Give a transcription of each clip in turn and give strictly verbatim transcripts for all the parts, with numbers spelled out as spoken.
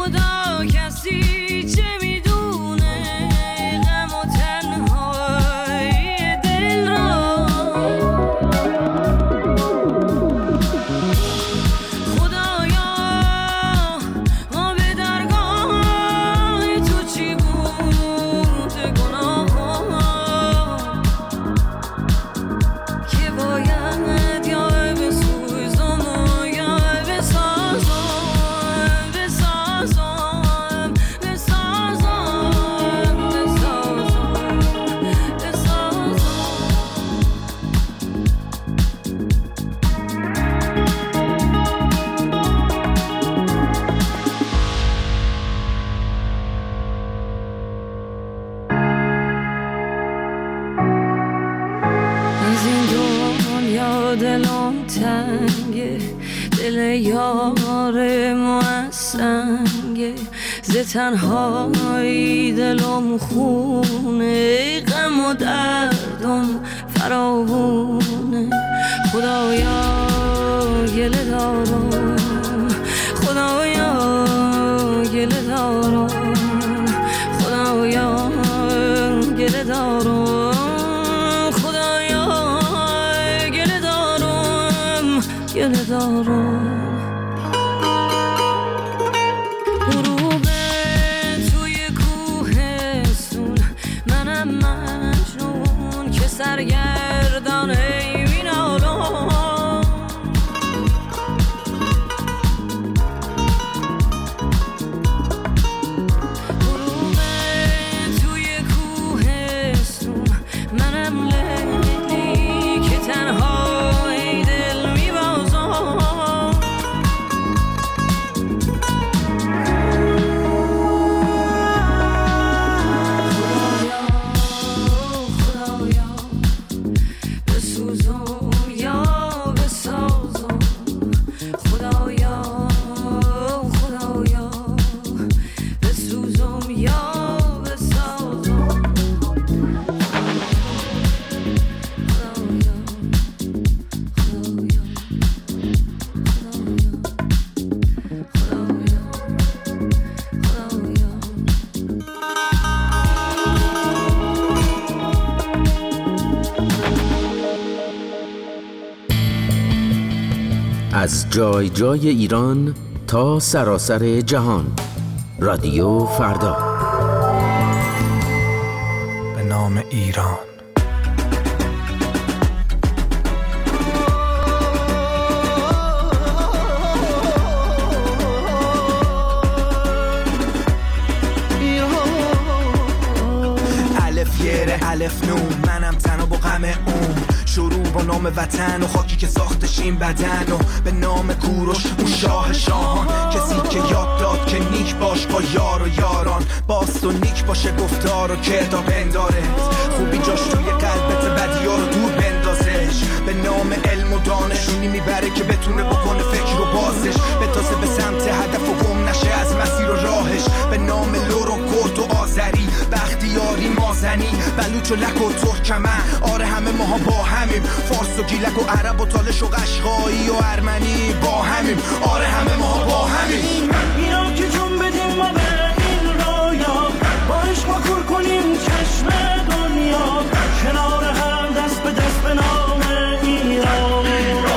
خدا کسی چه میدونه غم و تنهای دل را. خدایا ما به درگاه تو چی بود گناه که باید یا بسوزم و یا بسازم بسازم بسازم بسازم بسازم. از این دنیا دلم تنگه، دل یار ما سنگه، ز تنهایی دلم خونه، غم و دردم فراوونه. خدایا گله دارم، خدایا گله دارم، خدایا گله دارم، خدایا گله دارم گله دارم. غروب توی کوهستون، منم مجنون که سرگردان ای مینالم. غروب توی کوهستون، منم لیلی که تنها ای دل میبازم. خدایا بسوزم یا بسازم، خدایا خدایا بسوزم یا بسازم، خدایا خدایا خدایا خدایا. از جای جای ایران تا سراسر جهان، رادیو فردا. به نام ایران. الف یره الف نون، منم تنها با غم اون. شروع با نام وطن و خاکی که ساختش این بدن، و به نام کوروش اون شاه شاهان، کسی که یاد داد که نیک باش با یار و یاران، باست و نیک باشه گفتار و کردار بندارت، خوبی جاش توی قلبت بدیار رو دور بندازش. به نام علم و دانشونی میبره که بتونه بکنه فکر رو بازش، بتازه به سمت هدف و گم نشه از مسیر و راهش. به نام لور و کرد و آذری، بختیاری مازنی، بلوچ و لک و ترکمن، آره همه ماها با همیم، فارس و گیلک و عرب و تالش و قشقایی و ارمنی با همیم، آره همه ماها با همیم. اینا که جون بدیم ما به این رویا، با عشق ما کور کنیم چشم دنیا، کنار هم دست به دست به نام ایران.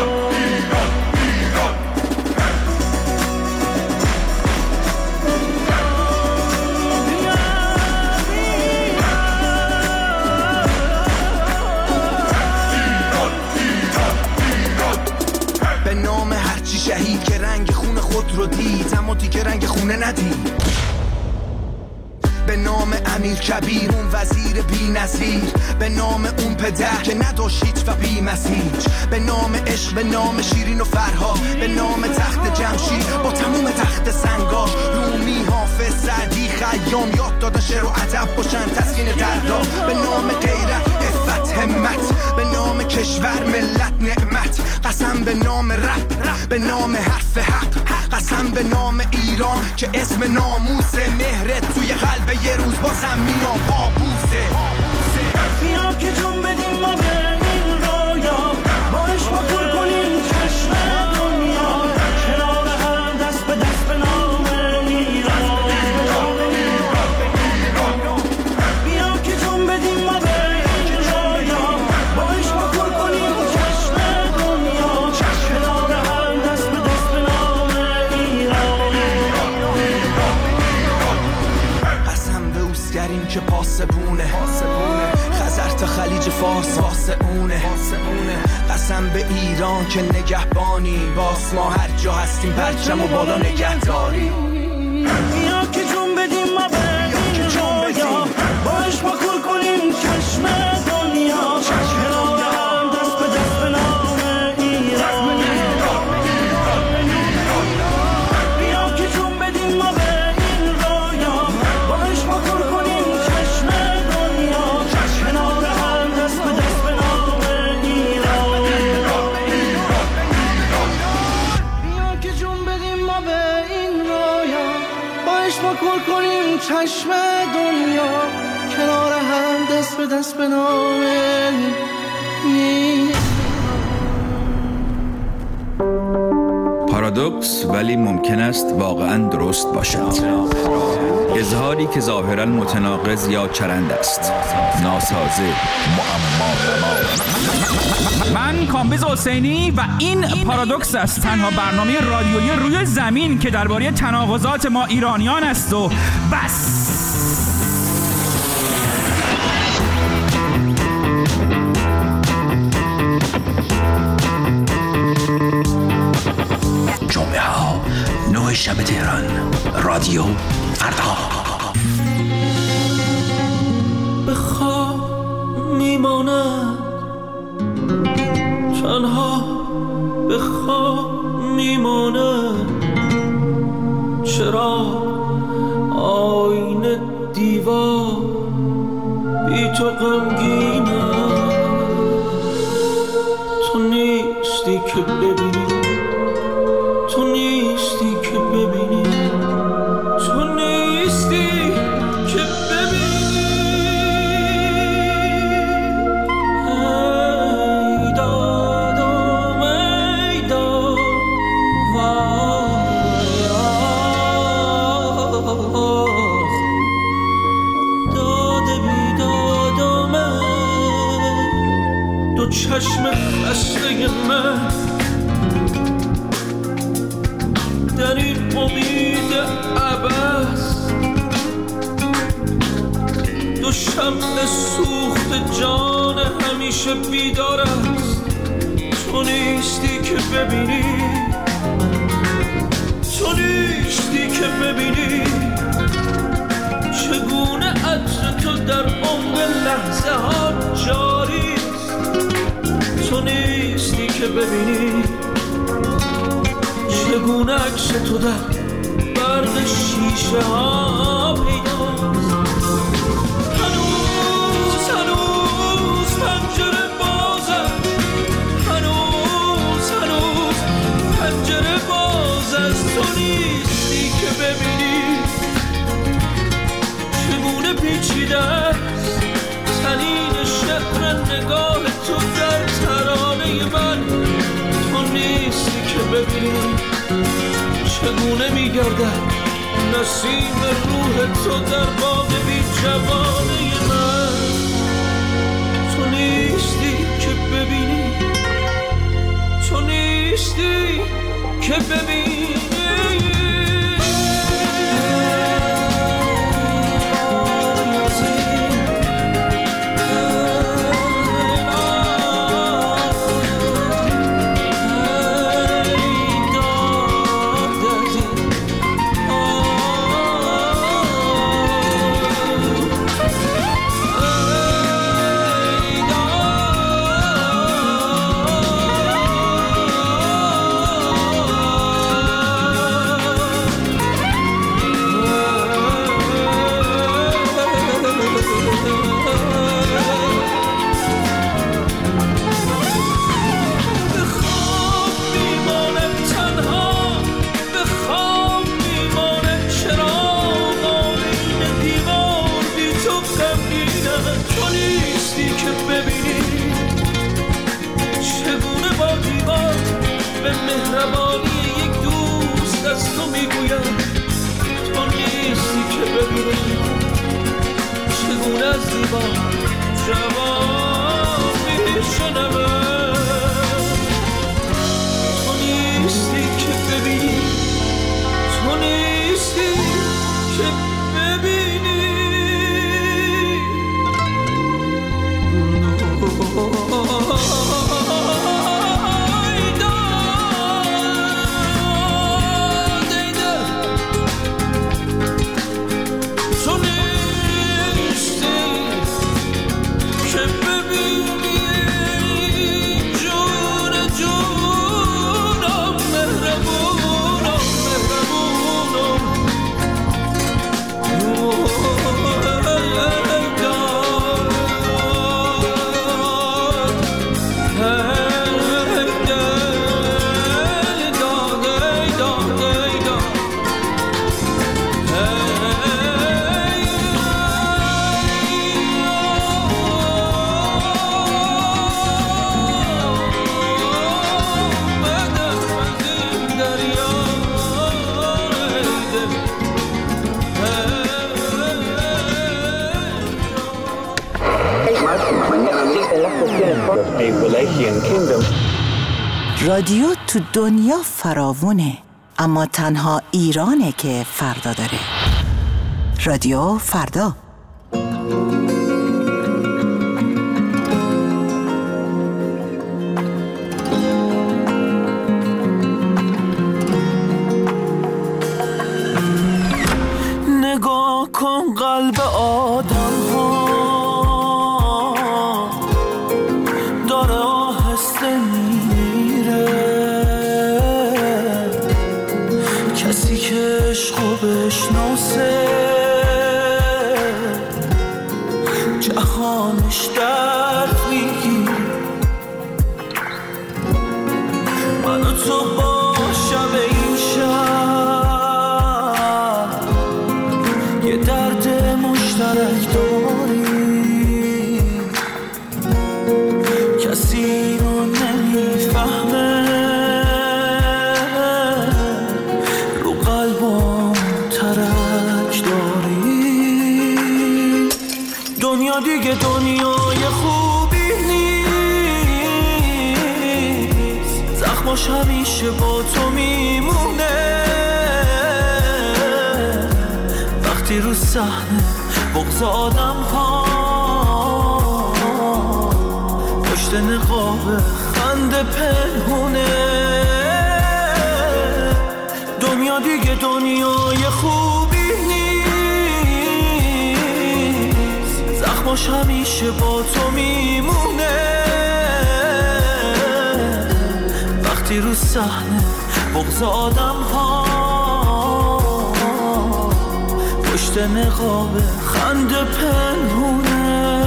به نام هرچی شهید که رنگ خون خود رو دید، اما دیگه رنگ خونه ندید. به نام امیر کبیر اون وزیر بی نظیر، به نام اون پدر که نداشت هیچ و بی مسیج، به نام عشق، به نام شیرین و فرهاد، به نام تخت جمشید با تموم تخت سنگاش، رومی حافظ سعدی خیام یاد دادن شعر و ادب باشن تسکین دردا. به نام غیرت عفت همت، به نام کشور ملت نعمت، قسم به نام رب، به نام حرف حق، قسم به نام ایران که اسم ناموس مهرت توی قلب یه روز بازم مینا بابوسه. اینا که جون بدیم ما به این رویا، با عشق ما کور کنیم چشم دنیا، کنار هم دست به دست به نام ایران. آسبونه خزر تا خلیج فارس واسه اونه قسم به ایران که نگهبانی باز ما هر جا هستیم پرچم و بالا نگهداری. بیا که جون بدیم ما به این رویا باش ما کل کنیم چشم دنیا کنار هم دست به دست به نام ایران. بیا که جون بدیم ما به این رویا باش ما کل کنیم چشم دنیا کنار هم دست به دست به نام ایران. بیا که جون بدیم ما به این رویا باش ما کل کنیم چشم دنیا کنار هم دست به دست به نام ایران. پارادوکس ولی ممکن است واقعا درست باشد. اظهاری که ظاهرا متناقض یا چرند است، ناسازه، معما. من کامبیز حسینی و این پارادوکس است، تنها برنامه رادیویی روی زمین که درباره تناقضات ما ایرانیان است و بس. جمعه ها نه شب تهران، رادیو فردا. به خواب میماند تنها، به خواب میماند چرا آینه دیوار بی تو غمگینه. تو نیستی که ببینی، تو نیستی که ببینی، تو نیستی که ببینی. ای دادم ای داد وای آخ داده بی دادم دو چشم خسته من در این امید عباس، دو شمع سوخت جان همیشه بیدار است. تو نیستی که ببینی، تو نیستی که ببینی چگونه عطر تو در عمق لحظه ها جاری است. تو نیستی که ببینی چگونه عکس تو در برق شیشه ها پیداست. هنوز هنوز پنجره بازم، هنوز هنوز پنجره باز است. تو نیستی که ببینی چگونه پیچیده است طنین شعر نگاه تو در ترانه من. تو نیستی که ببینی چگونه میگردد نسیم روح تو در باغ بی جوانه من. تو نیستی که ببینی، تو نیستی که ببینی. که ببینی رادیو تو دنیا فراوونه، اما تنها ایرانه که فردا داره. رادیو فردا. نگاه کن قلب آدم ها داره آهسته میره، کسی که عشقو بشناسه جهانش درد میگیره. من و تو با شب این شب یه درد مشترک داریم، کسی رو نمیفهمه، رو قلبم ترک داریم. دنیا دیگه دنیای خوبی نیست، زخماش همیشه با تو میمونه. وقتی رو صحنه بغض آدم ها پشت نقاب خنده پنهونه. دنیا دیگه دنیای خوبی نیست، زخماش همیشه با تو میمونه. وقتی رو صحنه بغض آدم ها پشت نقاب خنده پنهونه.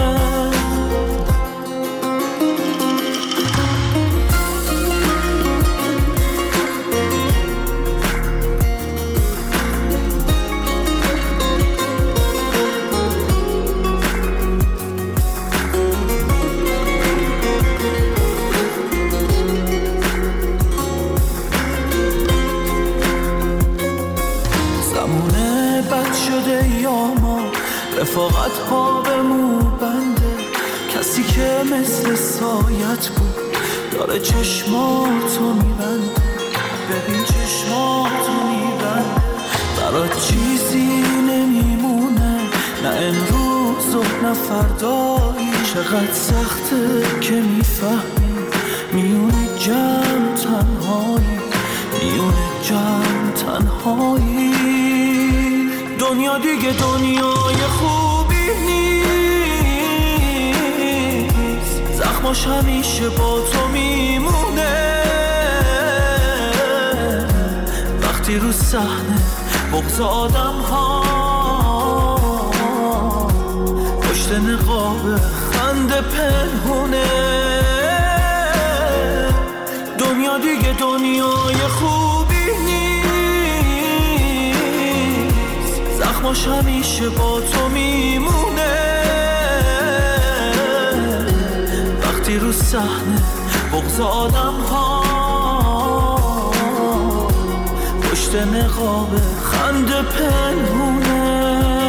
رفاقت ها به مو بنده، کسی که مثل سایت بود داره چشماتو میبنده. ببین چشماتو میبنده، برات چیزی نمیمونه، نه امروز و نه فردایی. چقدر سخته که میفهمی میونه جمع تنهایی، میونه جمع تنهایی. دنیا دیگه دنیای خوبی نیست، زخماش همیشه با تو میمونه. وقتی رو صحنه بغض آدم ها پشت نقاب خنده پنهونه. دنیا دیگه دنیای خوبی زخماش همیشه با تو میمونه. وقتی رو صحنه بغض آدم ها پشت نقاب خنده پنهونه.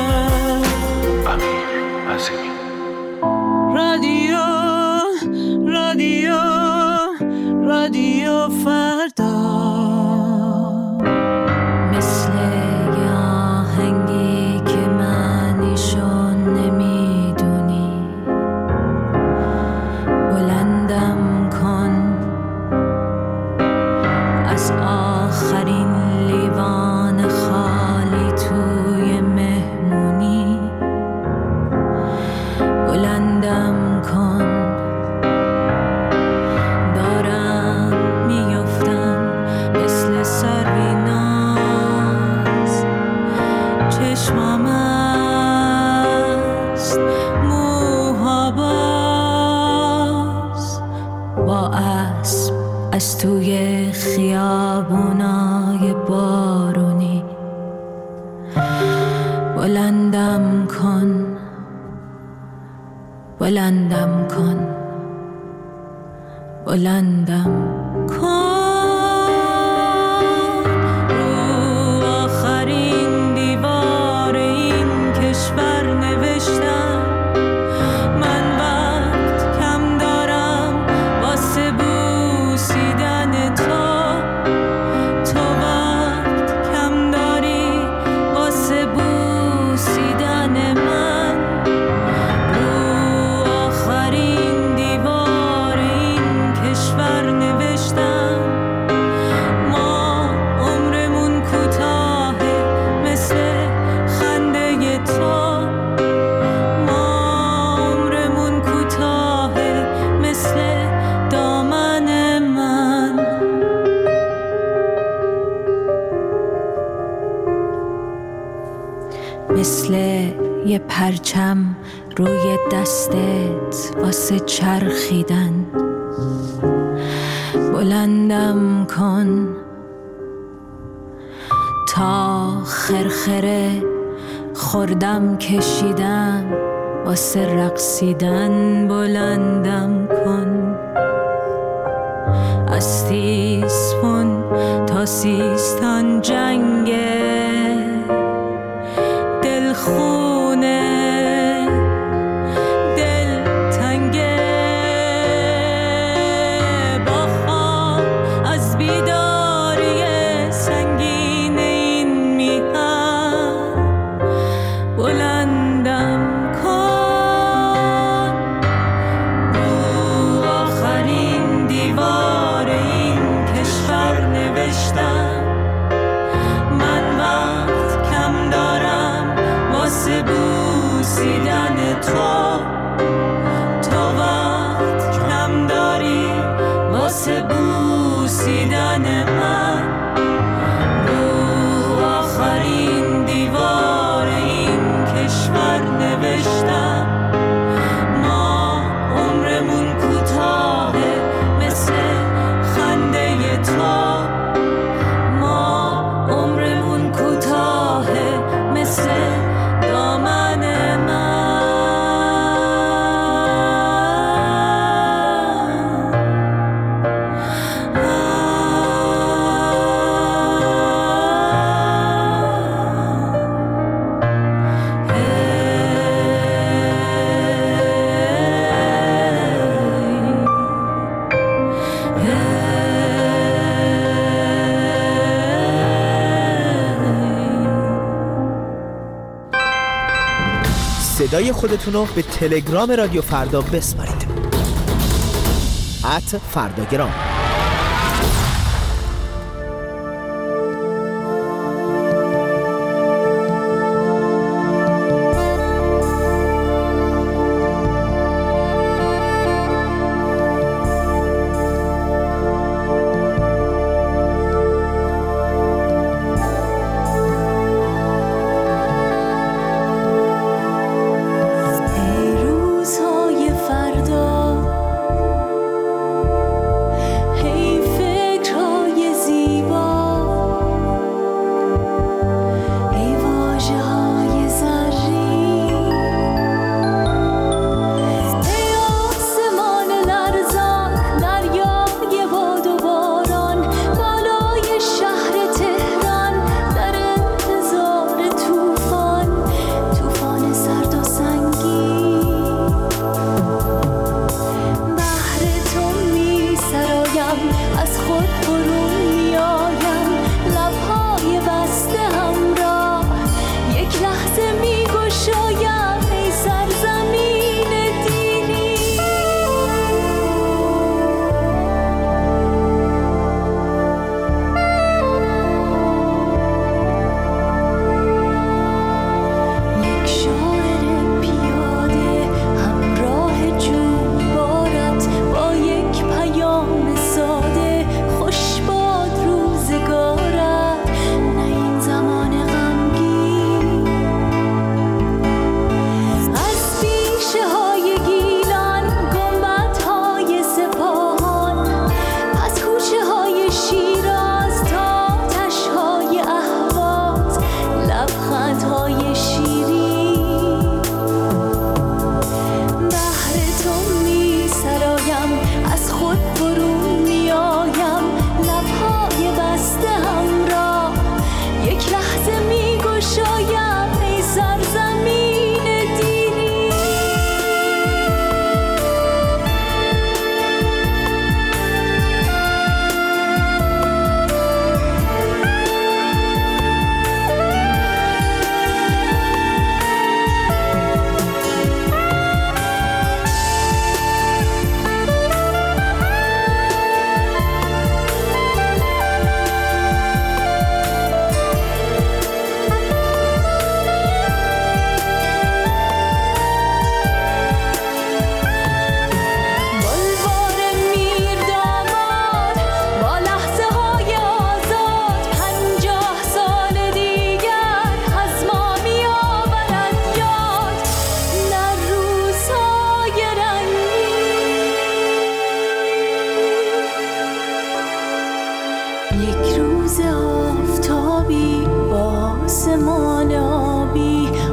امیر عظیمی. رادیو رادیو رادیو فردا مثل یه آهنگی که معنیشون نمیدونی، بلندم کن از آخرین لیوان خالی توی مهمونی، بلندم کن دارم میفتم مثل سریناز، چشمام است موها باز، با اسب از توی خیابونای بارونی، بلندم کن بلندم کن بلندم کن. رو آخرین دیوار این کشور نوشتم من وقت کم مثل یه پرچم روی دستت واسه چرخیدن. بلندم کن تا خرخره خوردم کشیدم واسه رقصیدن. بلندم کن از تیسفون تا سیستان جنگ دلخونه دل تنگه. با خواب از بیداری سنگین این میهن بلندم کن. رو آخرین دیوار این کشور نوشتم من وقت کم دارم واسه بوسیدن تو. تو وقت کم داری واسه بوسیدن من. رو آخرین دیوار این کشور نوشتم ما عمرمون کوتاهه مثل خنده تو. ما عمرمون کوتاهه مثل دامن من. صدای خودتون رو به تلگرام رادیو فردا بسپارید. ات فرداگرام.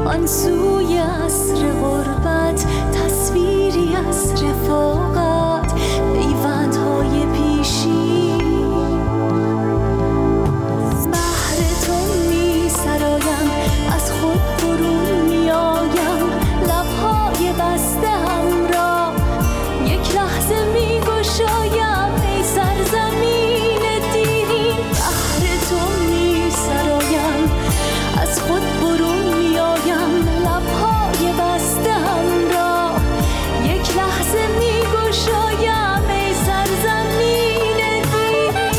آن سوی عصر غربت تصویری از رفاقت، پیوندهای پیشی بهر تو می سرایم، از خود برون می آیم، لبهای بسته هم را یک لحظه می گشایم. ای سرزمین دیرین بهر تو می سرایم، از خود برون می آیم، لبهای بسته هم را یک لحظه می گشایم. ای سرزمین دیرین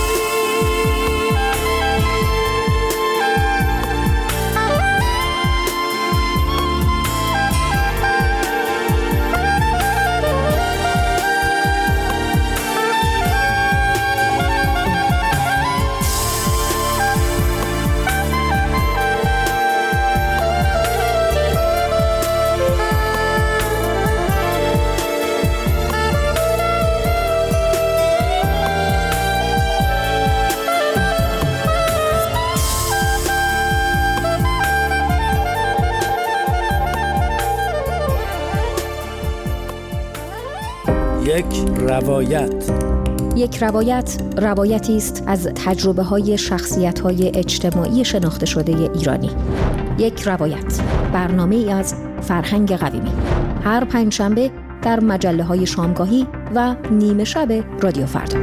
یک روایت. یک روایت روایتی است از تجربه‌های شخصیت‌های اجتماعی شناخته شده ایرانی. یک روایت، برنامه‌ای از فرهنگ قویمی، هر پنجشنبه در مجله‌های شامگاهی و نیمه شب رادیو فردا.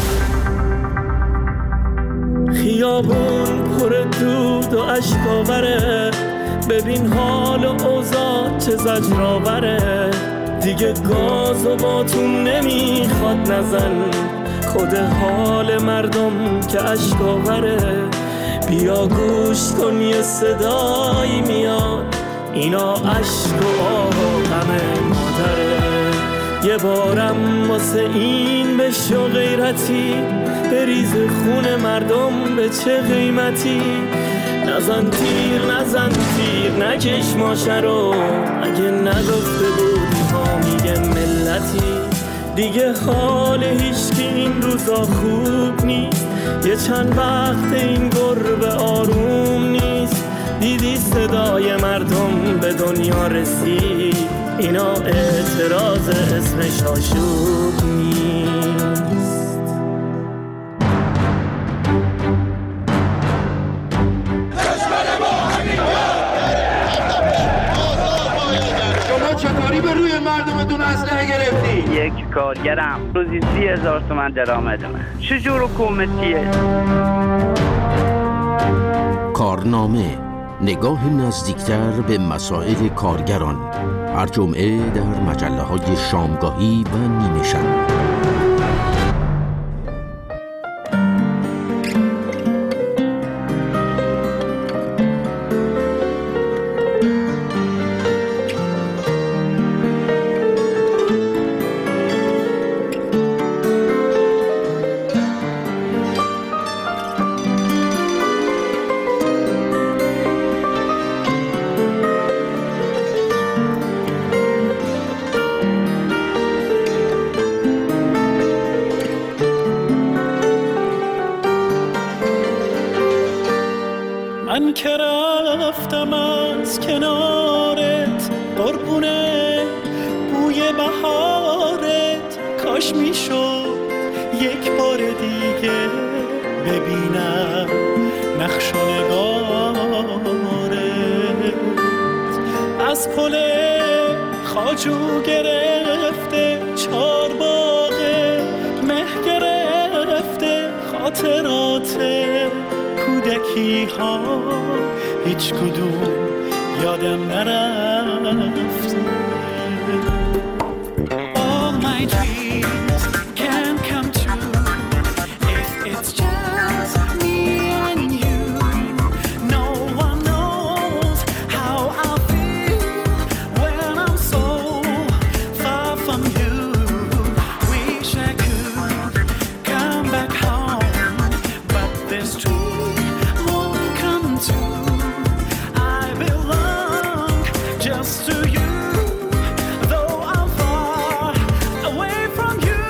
خیابون پر دود و اشکاوره، ببین حال و اوضاع چه زجرآوره، دیگه گاز و باتون نمیخواد نزن، خود حال مردم که اشکاوره. بیا گوش کن یه صدایی میاد، اینا عشق و آه و غم مادره. یه بارم واسه این بشو غیرتی، بریز خون مردم به چه قیمتی. نزن تیر نزن تیر نکش ماشه رو، اگه نگفته بودی حامی ملتی. دیگه حال هیچکی این روزا خوب نیست، یه چند وقت این گربه آروم نیست. دیدی صدای مردم به دنیا رسید، اینا اعتراض اسمش آشوب نیست. چطوری به روی مردمتون اسلحه گرفتی؟ یک کارگرم روزی سی هزار تومن درآمدمه. چجور حکومتیه؟ کارنامه، نگاه نزدیکتر به مسائل کارگران، هر جمعه در مجله‌های شامگاهی و نیمه شب. من که رفتم از کنارت قربونه بوی بهارت، کاش میشد یک بار دیگه ببینم نقش و نگارت. از پل خواجو گرفته چار باغ مه گرفته، خاطرات کودکی ها هیچ کدوم یادم نرفته. All my dreams can come true if it's just me and you. No one knows how I feel when I'm so far from you. Wish I could come back home, but this dream won't come true. I belong just to you, though I'm far away from you.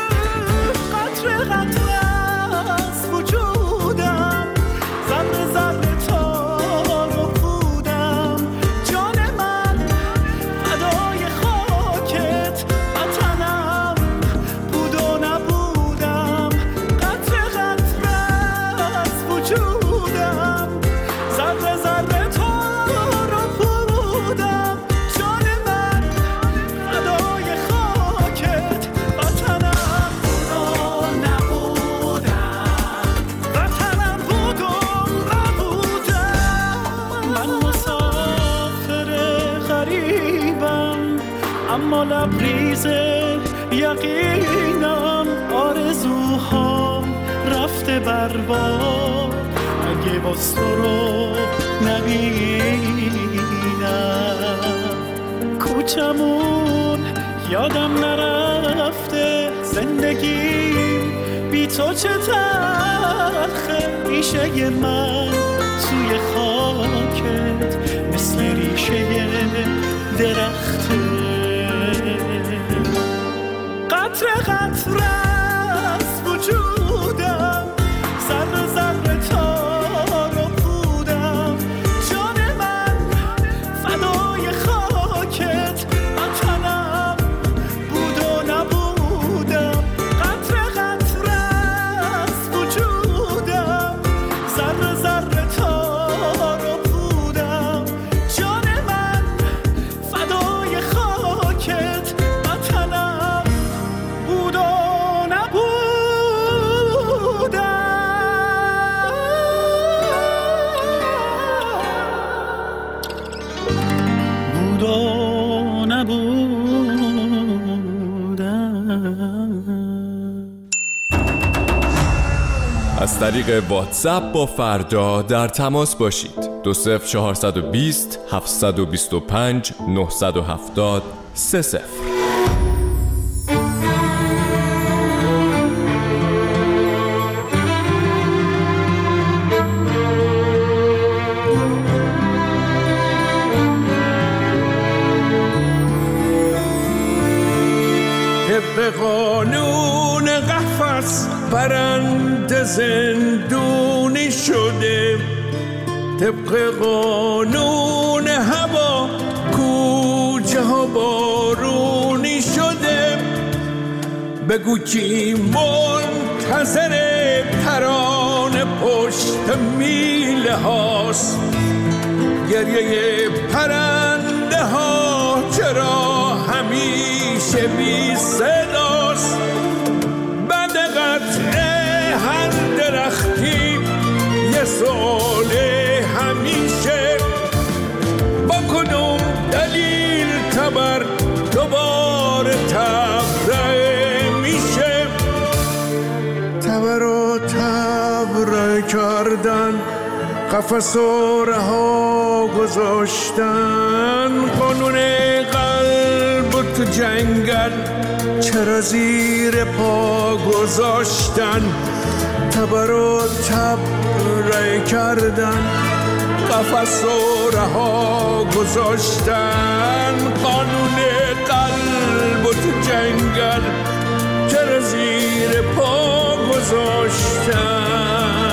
اما لبریز یقینم آرزوها رفته برباد اگه باز تو رو نبینم. کوچمون یادم نرفته زندگیم بی تو چه تلخه، ریشه من توی خاکت مثل ریشه درخته. قطره قطره از وجودم ذره ذره تار و پودم، جان من فدای خاکت وطنم بود و نبودم. قطره قطره از وجودم ذره ذره تار و پودم، جان من فدای خاکت وطنم بود و از طریق واتساپ با فردا در تماس باشید. دو صفر چهارصد و بیست هفتصد و بیست و پنج نهصد و هفتاد سه صفر. طبق قانون قفس پرنده زندونی شده، طبق قانون هوا کوچه ها بارونی شده. بگو کی منتظر ترانه پشت میله هاست، گریه پرنده ها چرا همیشه بی صداست. بعد قطع هر درختی یه سؤال همیشه، با کدوم دلیل تبر دوباره تبرئه میشه. تبر و تبرئه کردن، قفس و رها گذاشتن، قانون قلب و تو جنگل چرا زیر پا گذاشتن. تبر و تبرئه کردن، قفس و رها گذاشتن، قانون قلب و تو جنگل چرا زیر پا گذاشتن.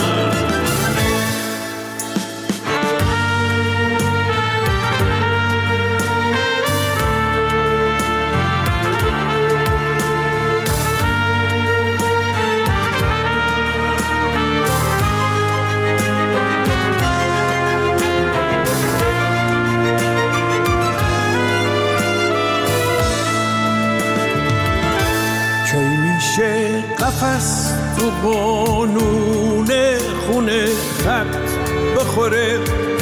قفس تو قانون خونه خط بخوره،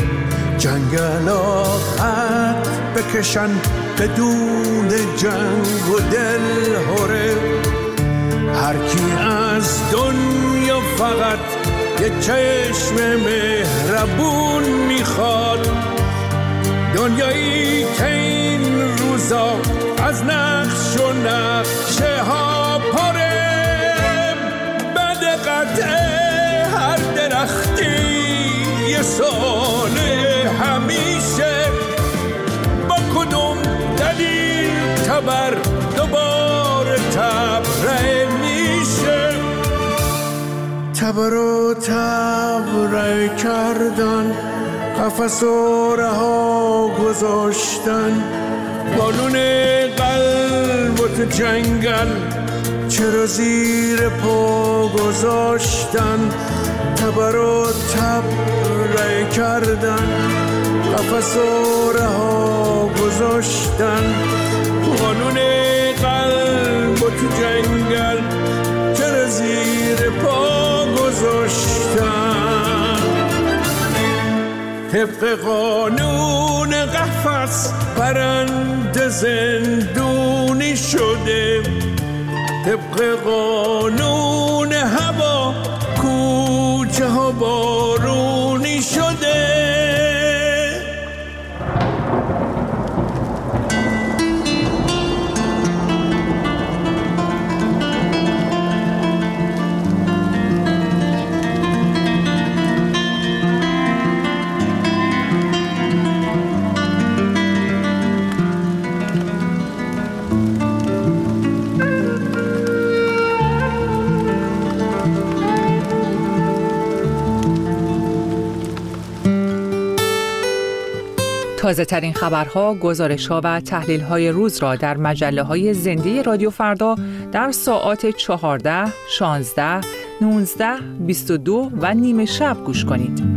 جنگلا خط بکشن بدون جنگ و دل هره. هر کی از دنیا فقط یه چشم مهربون میخواد، دنیایی که این روزا از نقش و نقشه ها پره. هر درختی یه سال همیشه، با کدوم دلیل تبر دوباره تبرئه میشه. تبر و تبرئه کردن، قفس و رها گذاشتن، قانون قلب و تو جنگل چرا زیر پا گذاشتن. تبر و تبرئه کردن، قفس و رها گذاشتن، قانون قلب و تو جنگل چرا زیر پا گذاشتن. طبق قانون قفس پرنده زندونی شده، طبق قانون هوا کوچه ها بارونی شده. تازه ترین خبرها، گزارش‌ها و تحلیل‌های روز را در مجله‌های زنده رادیو فردا در ساعات چهارده، شانزده، نوزده، بیست و دو و نیمه شب گوش کنید.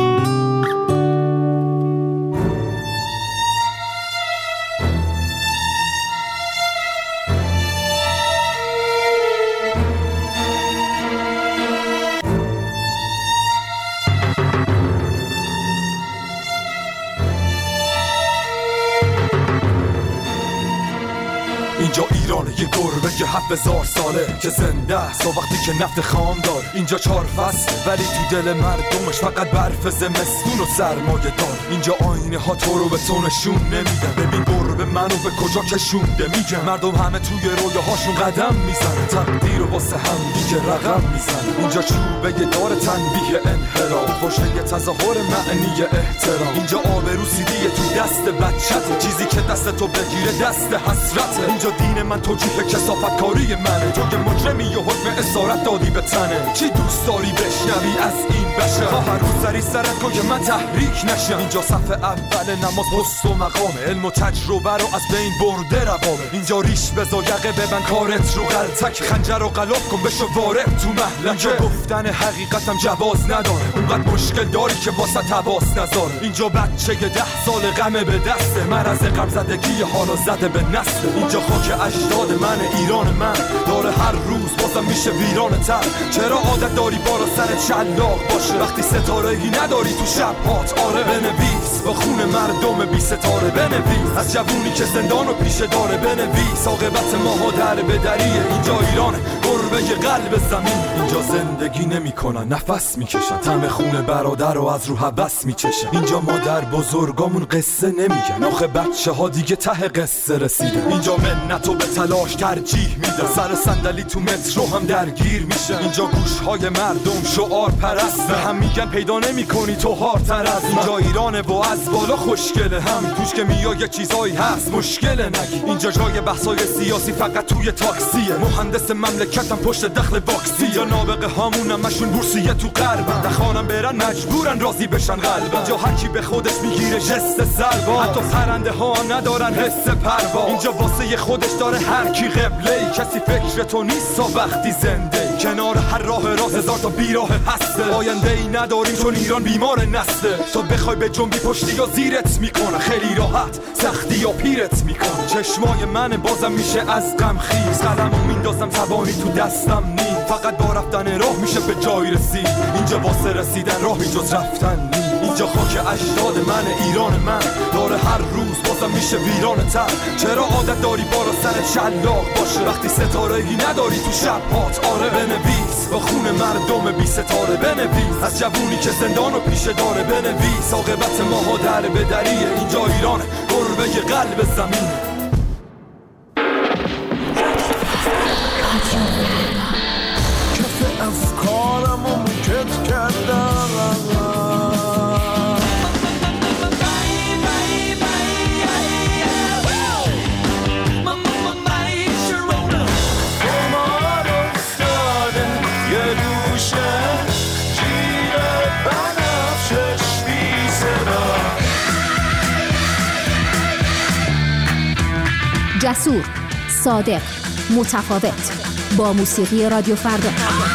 اینجا ایرانه، یه گربه که هفت هزار ساله که زنده است و وقتی که نفت خام دار. اینجا چهار فصل ولی تو دل مردمش فقط برف زمستون و سرمایه دار. اینجا آینه ها تو رو به تو نشون نمیدن. ببین گربه منو به کجا کشونده میگن. مردم همه توی رویاهاشون قدم میزنن، تقدیر و واسه هم دیگه رقم میزنن. اینجا چوبه دار تنبیه انحراف، پشته تظاهر معنی احترام. اینجا آبرو سیدیه تو دست بچته، چیزی که دست تو بگیره دست حسرته. اینجا دین من توجیه کثافت کاری منه، تو که مجرمی و حکم اسارت دادی به تنه. چی دوست داری بشنوی از این بشر؟ هر روز سری سرت کن که من تحریک نشم. اینجا صف اول نماز پست و مقامه، علم و تجربه رو از بین برده روامه. اینجا ریش بزا یقه ببن کارت رو غلطک، خنجر رو غلاف کن بشو وارد تو محلکه. اینجا گفتن حقیقتم جواز نداره، اونقدر مشکل داری که واسه تواس نذاره. اینجا بچه ده سال غمه به دسته، مرض غم زدگی حالا زده به نسل. اینجا خاک اجداد من، ایران من داره هر روز بازم میشه ویران تر. چرا عادت داری بالا سر شلاق باشه وقتی ستاره‌ای نداری تو شب هات؟ آره بنویس با خون مردم بی ستاره، بنویس از جوونی که زندان و پیشه داره، بنویس عاقبت ماها در به دریه. اینجا ایرانه، گربه قلب زمین. اینجا زندگی نمیکنن، نفس میکشن، طعم خون برادر رو از رو هوس میچشن. اینجا مادر بزرگامون قصه نمیگن، آخه بچه ها دیگه ته قصه رسیدن. اینجا منتو به تلاش ترجیح میدن، سر صندلی تو مترو هم درگیر میشه. اینجا گوشهای مردم شعار پرست، به هم میگن پیدا نمیکنی تو هارتر از. اینجا ایرانه و از بالا خوشگله، همین توش که میای یه چیزایی هست مشکله نگی. اینجا جای بحثای سیاسی فقط توی تاکسیه، مهندس مملکتم پشت دخل باکسی. یا نابغه هامون همشون بورسیه تو غربن، دخانم برن مجبورن راضی بشن قلبن. اینجا هر کی به خودش میگیره جست سلوا، حتی پرنده ها ندارن حس پروا. اینجا واسه خودش داره هر کی قبله، کسی فکر تو نیست تا وقتی زنده. کنار هر راه راست هزار تا بیراه هسته، آینده ای نداریم چون ایران بیمار نسته. تو بخوای به جنبی پشتی یا زیرت میکنه، خیلی راحت سختی یا پیرت میکنه. چشمای من بازم میشه از غم خیز، قلمو میندازم توانی تو دستم نیم. فقط با رفتن راه میشه به جای رسید، اینجا واسه رسیدن راهی جز رفتن نیم. اینجا خاک اجداد من، ایران من داره هر روز بازم میشه ویران تر. چرا عادت داری بالا سر شلاق باشه وقتی ستاره‌ای نداری تو شب هات؟ آره بنویس با خون مردم بی ستاره، بنویس از جوونی که زندان و پیشه داره، بنویس عاقبت ماها در به دریه. اینجا ایرانه، گربه قلب زمین. کف افکارمو میکت کردم، جسور، صادق، متفاوت، با موسیقی رادیو فردا.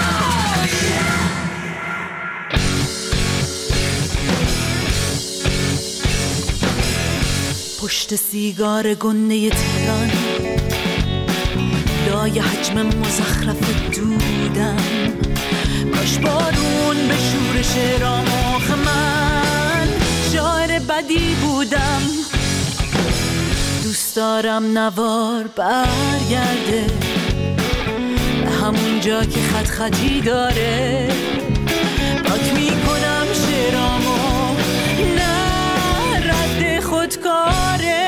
پشت سیگار گنده تهران، لای حجم مزخرف دودم، کاش بارون به شورش رامخ من بدی بودم. دوست دارم نوار برگرده به همون جا که خط خطی داره. پاک میکنم شعرامو، نه رد خودکاره.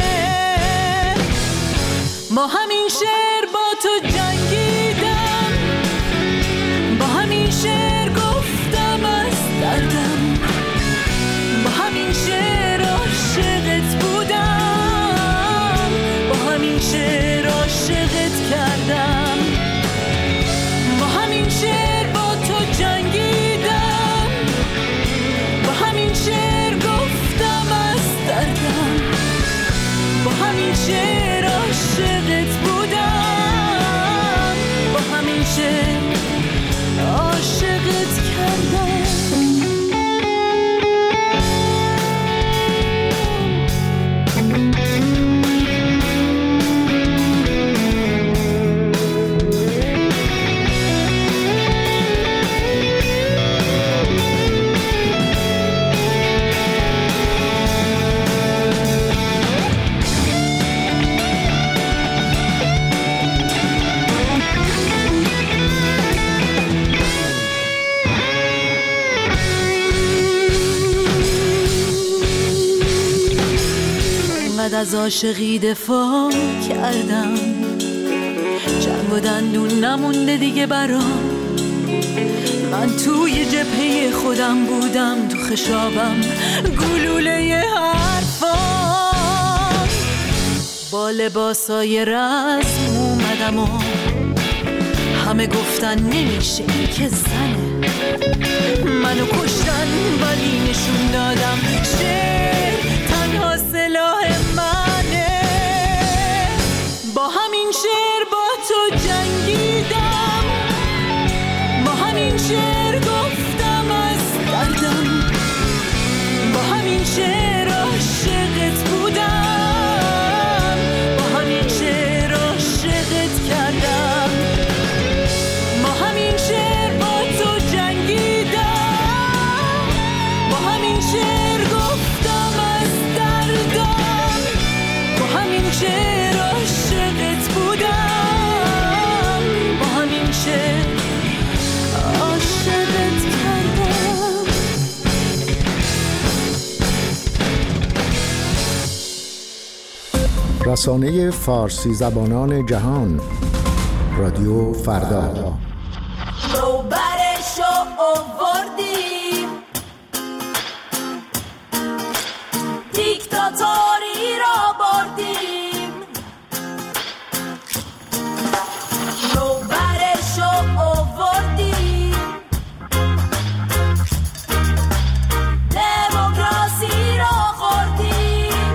با همین شعر با تو جنگیدم، با همین شعر گفتم از دردم، با همین شعر عاشقت بودم، با همین شعر عاشقت کردم. با همین شعر با تو جنگیدم، با همین شعر گفتم از دردم، با همین شعر عاشقت بودم، با همین شعر عاشقت کردم. از عاشقی دفاع کردم، جنگ و دندون نمونده دیگه برام. من توی جبهه خودم بودم، تو خشابم گلوله حرفام. با لباسای رسم اومدم و همه گفتن نمیشه این که زنه. منو کشتن ولی نشون دادم شعر تنها سلاح منه. با همین شعر با تو جنگیدم، با همین شعر گفتم از دردم، با همین شعر عاشقت بودم، با همین شعر عاشقت کردم. با همین شعر با تو جنگیدم، با همین شعر گفتم از دردم، با همین شعر عاشقت بودم، با همین شعر عاشقت کردم. رسانه فارسی زبانان جهان، رادیو فردا. روبرشو آوردیم، دیکتاتوری را بردیم. روبرشو آوردیم، دموکراسی را خوردیم.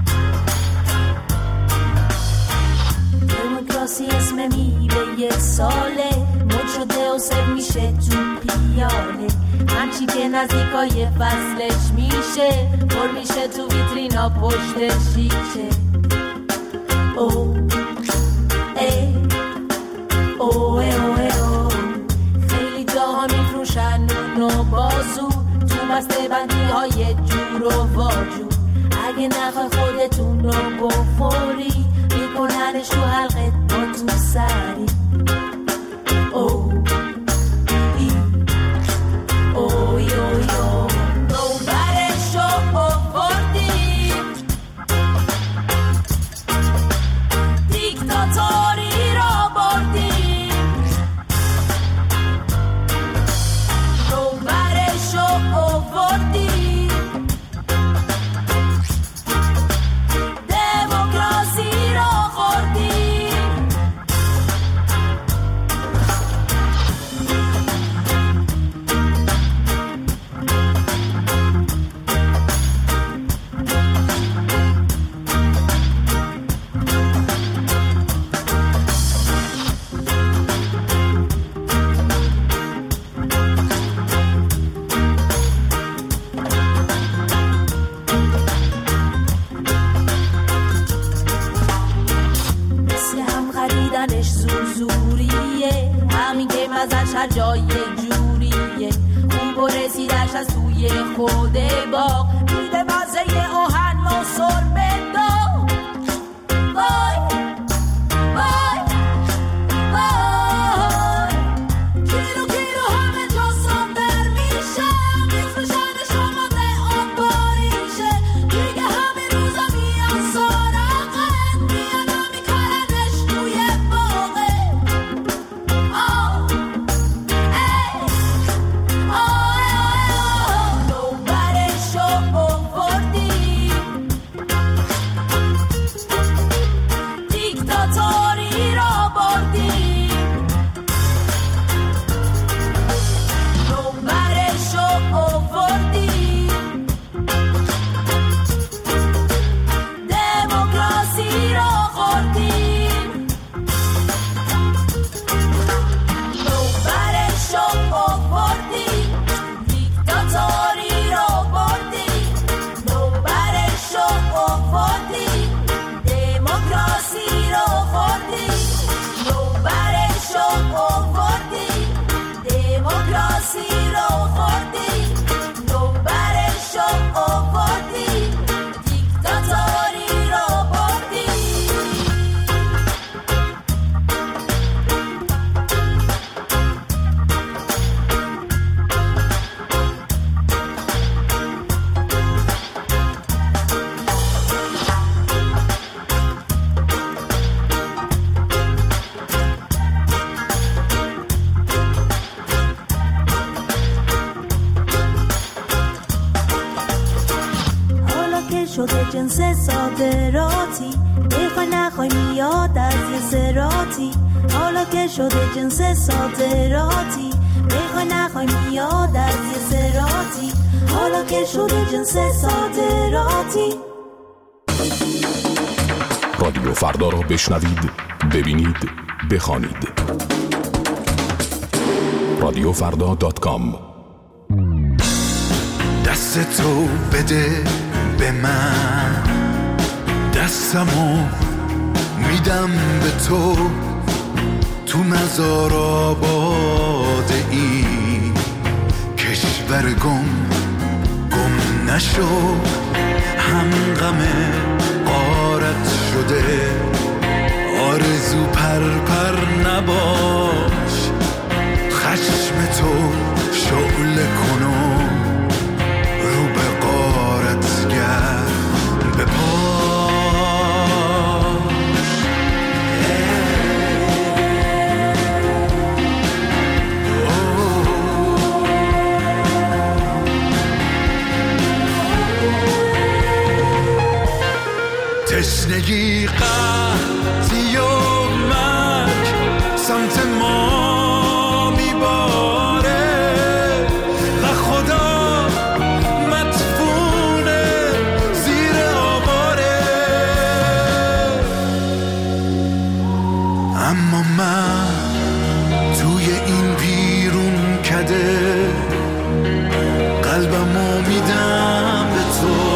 دموکراسی اسم میوه یه ساله، مد شده و سر میشه تو پیاله. هرچی که نزدیکای فصلش میشه، پر میشه تو ویترینا پشت شیشه. او ای او ای او ای او، خیلی جاها میفروشن اونو بازو، تو بسته بندی های جور و واجور. اگه نخوای خودتون رو بخوری، میکننش تو حلقت با تو سری. او ای اوی اوی او، روبرشو آوردیم، دیکتاتوری را بردیم. روبرشو آوردیم، دموکراسی را خوردیم. هر جای جوریه، اون برسیدش از توی خود باغ، میده مزه شده جنس صادراتی، بخوای نخوای میاد از یه سراتی. حالا که شده جنس صادراتی، بخوای نخوای میاد از یه سراتی. حالا که شده جنس صادراتی. رادیو فردا را بشنوید، ببینید، بخوانید. رادیو فردا دات کام. دست تو بده به من، دستمو میدم به تو، تو مزار آباد این کشور گم گم نشو. هم غم غارت شده، آرزو پر پر نباش. خشم تو شعله کنو، رو به غارت گرد به پاش. تشنگی قحطی و مرگ سمت ما میباره و خدا مدفونه زیر آواره. اما من توی این بیرون کده قلبمو میدم به تو.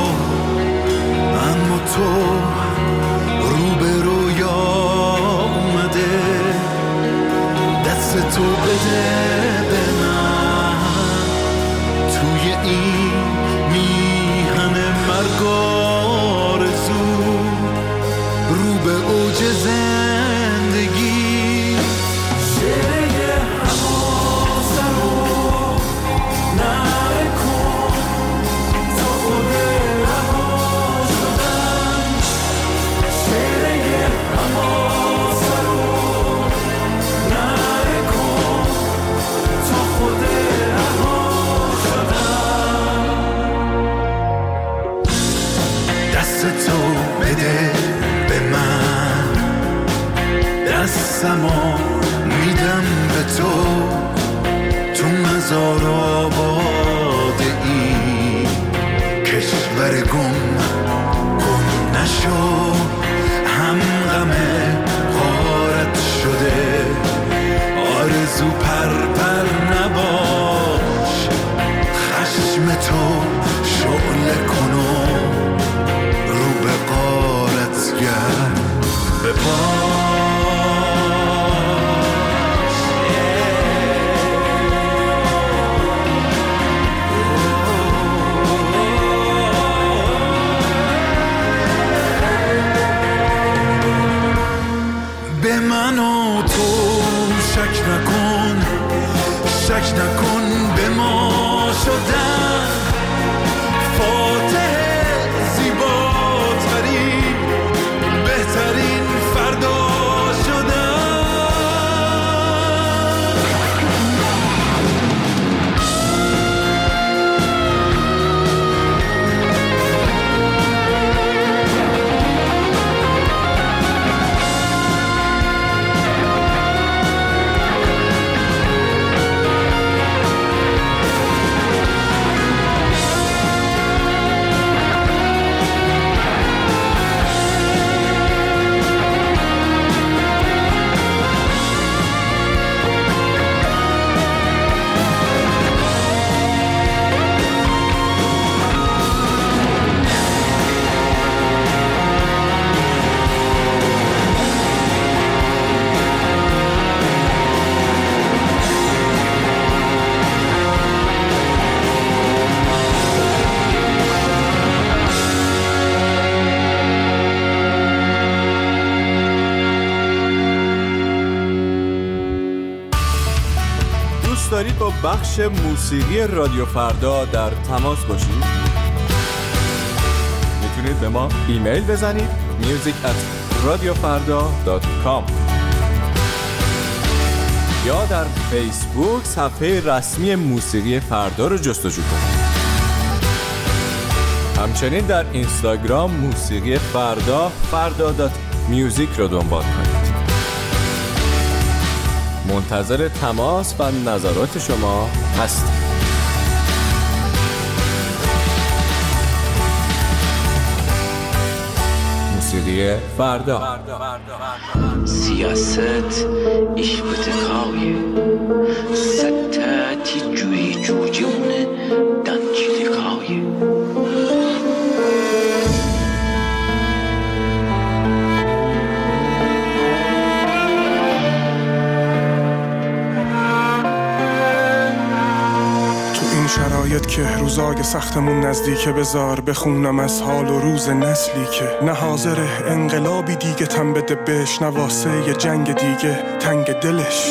اما تو رو به رویا اومده، دست تو بده به من. توی این میهن مرگ آرزو، رو به اوج زندگی. شعله حواسه رو نکن تا خود تو بده به من، دستمو میدم به تو، تو مزار آباد این کشور گم گم نشو. هم غم غارت شده، آرزو پر پر نباش. خشم تو شعله کنو، رو به غارت گرد به پاش. به من و تو شک نکن، شک نکن به ما شدن. فاتح زیباترین بهترین فردا شدن. دارید با بخش موسیقی رادیو فردا در تماس باشید؟ میتونید به ما ایمیل بزنید میوزیک ات رادیو فردا دات کام یا در فیسبوک صفحه رسمی موسیقی فردا رو جستجو کنید. همچنین در اینستاگرام موسیقی فردا فردا دات میوزیک رو دنبال کنید. منتظر تماس و نظرات شما هستیم. موسیقی فردا. سیاست iş بتکایه ستتی جوی جوجونه دنچی دکایه شرایط که روزای سختمون نزدیکه بذار بخونم از حال و روز نسلی که نه حاضره انقلابی دیگه تن بده بهش، نه واسه یه جنگ دیگه تنگ دلش،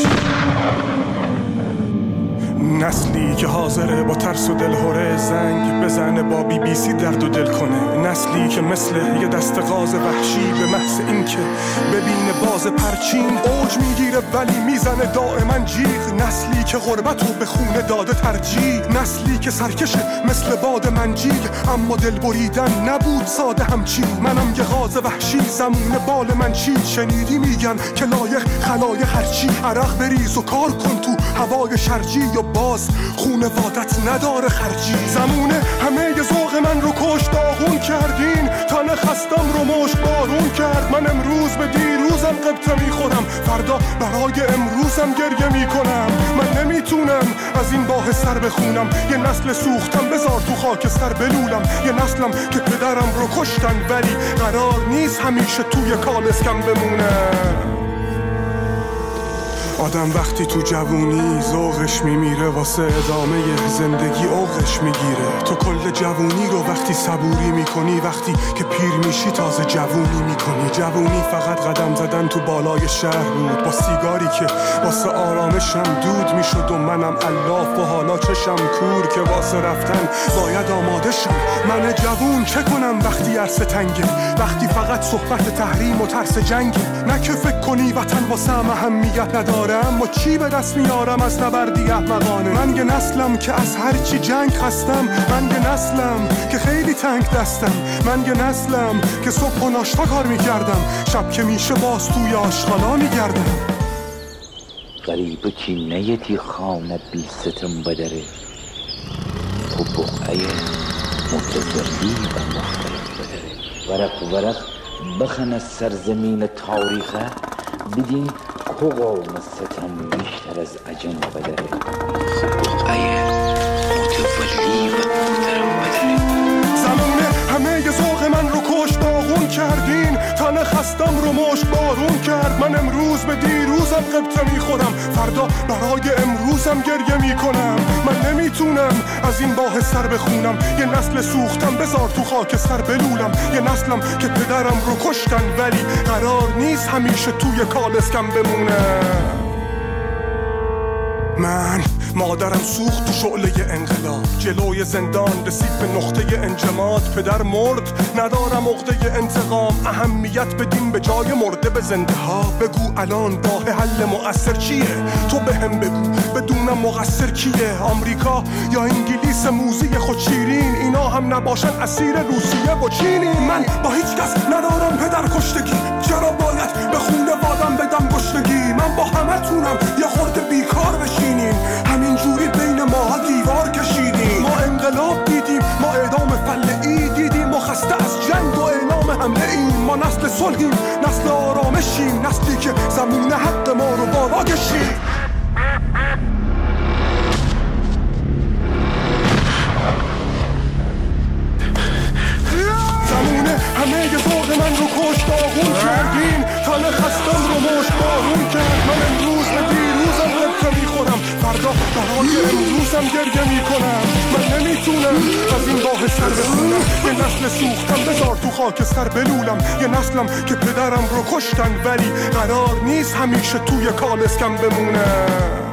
نسلی که حاضره با ترس و دلهوره زنگ بزنه با بی بی سی درد و دل کنه، نسلی که مثل یه دست غاز وحشی به محض این که ببینه باز پرچین اوج میگیره ولی میزنه دائما جیغ، نسلی که غربتو به خونه داده ترجیح، نسلی که سرکشه مثل باد منجیل اما دل بریدن نبود ساده همچین، منم یه غاز وحشی زمون بال من چی، شنیدی میگن که لایق خلایق هرچی، عرق بریز و کار کن تو هوای شرجی و باز خونوادت نداره خرجی، زمونه همه ی ذوق من رو کش داغون کردین، تن خستم رو مشت بارون کرد، من امروز به دیروزم قبطه میخورم فردا برای امروزم گریه میکنم، من نمیتونم از این باه سر بخونم، یه نسل سوختم بذار تو خاک سر بلولم، یه نسلم که پدرم رو کشتن ولی قرار نیست همیشه توی کالسکم بمونم. آدم وقتی تو جوونی ذوقش میمیره واسه ادامه زندگی اوقش میگیره، تو کل جوونی رو وقتی صبوری میکنی وقتی که پیر میشی تازه جوونی میکنی، جوونی فقط قدم زدن تو بالای شهر بود با سیگاری که واسه آرامشم دود میشد و منم الاف و حالا چشم کور که واسه رفتن باید آماده شم، من جوون چه کنم وقتی عرصه تنگه، وقتی فقط صحبت تحریم و ترس جنگه، نه که فکر کنی وطن واسه اهمیت نداره اما چی به دست میارم از نبردی احمقانه، من یه نسلم که از هر چی جنگ خستم، من یه نسلم که خیلی تنگ دستم، من یه نسلم که صبح و ناشتا کار میکردم شب که میشه باز توی آشغالا میگردم. غریبه کی نیتی خانه بی ستم بدره تو بقعه متزلی و مختلف بدره، ورق ورق بخن از سرزمین تاریخه بدین که قوم ستم بیشتر از عجم بدره بقعه متولی و محترم بدره، زمونه همه ی ذوق من رو کش داغون کردین، تن خستم رو مشت بارون کرد، من امروز به دیروزم قبطه میخورم فردا برای امروزم گریه میکنم، من نمیتونم از این باه سر بخونم، یه نسل سوختم بذار تو خاک سر بلولم، یه نسلم که پدرم رو کشتن ولی قرار نیست همیشه توی کالسکم بمونم. من مادرم سوخت تو شعله انقلاب، جلوی زندان رسید به نقطه انجماد، پدر مرد ندارم عقده انتقام، اهمیت بدیم به جای مرده به زنده ها، بگو الان راه حل مؤثر چیه، تو به هم بگو بدونم مقصر کیه، آمریکا یا انگلیس موزی خود شیرین، اینا هم نباشن اسیر روسیه و چینی، من با هیچ کس ندارم پدر کشتگی، چرا باید به خونه وادم بدم گشتگی، من با همه تونم یه خورده بیکار بشینیم، همین جوری بین ماها دیوار کشیدیم، ما انقلاب دیدیم، ما اعدام فلعی دیدیم، ما خسته از جنگ و اعلام حمله ایم، ما نسل صلحیم، نسل آرامشیم، نسلی که زمون حق ما رو بالا کشیم. زمونه همه ی ذوق من رو کش داغون کردین، تن خستم رو مشت بارون کرد، من امروز به دیروزم قبطه میخورم فردا برای امروزم گریه میکنم، من نمیتونم از این باه سر بخونم، یه نسل سوختم بذار تو خاک سر بلولم، یه نسلم که پدرم رو کشتن ولی قرار نیست همیشه توی کالسکم بمونم.